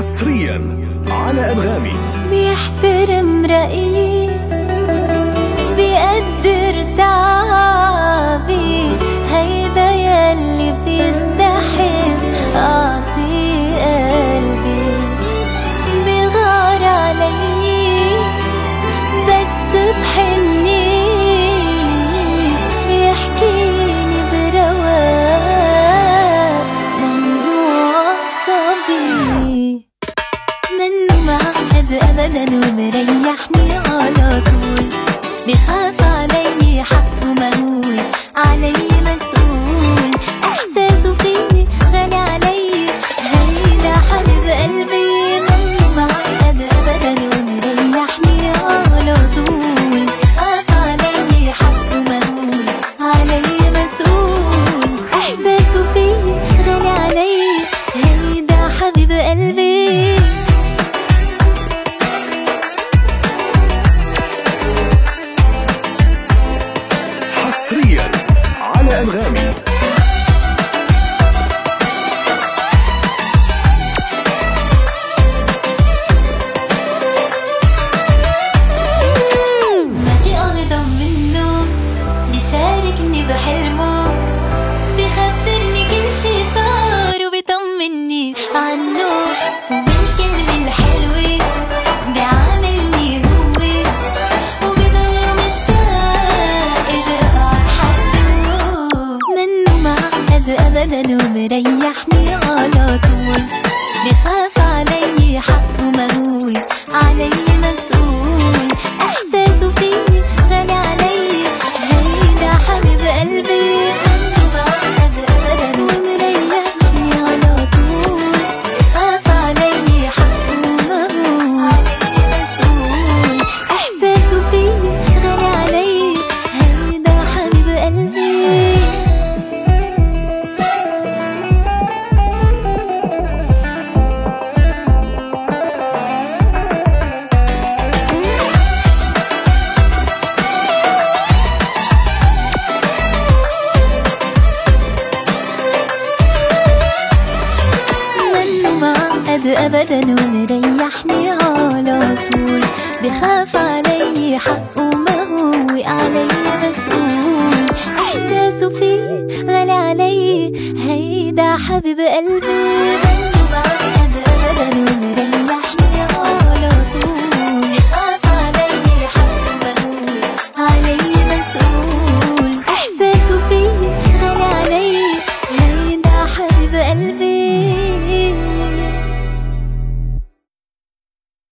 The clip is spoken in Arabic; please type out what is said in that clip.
حصريا على أنغامي. بيحترم رأيي، بيقدر تعبي، هيدا يلي بيستحق أعطي قلبي. بيغار علي بس بحني، بيحكيني برواق منو عصبي، منو معقد أبدا ومريحني على طول. بخاف علي حقه مهول، علي مسؤول، إحساسه فيني غالي علي، هيدا حبيب قلبي. منو معقد أبدا ومريحني على طول. خاف علي حقه مهول، علي مسؤول، إحساسه فيني غالي علي، هيدا حبيب قلبي. حصريا على أنغامي. ما في أغضب منه، بيشاركني بحلمه، بيخبرني كل شي صار وبيطمني عنه، وبالكلمة الحلوة بيعاملني هو، وبضل مشتاق إجي أقعد حده. منو معقد أبدا ومريحني على طول. بخاف علي حقه مهول، علي مسؤول، إحساسه فيني غالي علي، هيدا حبيب قلبي. منو معقد أبدا ومريحني على طول. بخاف علي حقه مهول، علي مسؤول، إحساسه فيني غالي علي، هيدا حبيب قلبي. أبدا ومريحني على طول. بخاف علي حقه مهوي، علي مسؤول، إحساسه فيه غالي علي، هيدا حبيب قلبي.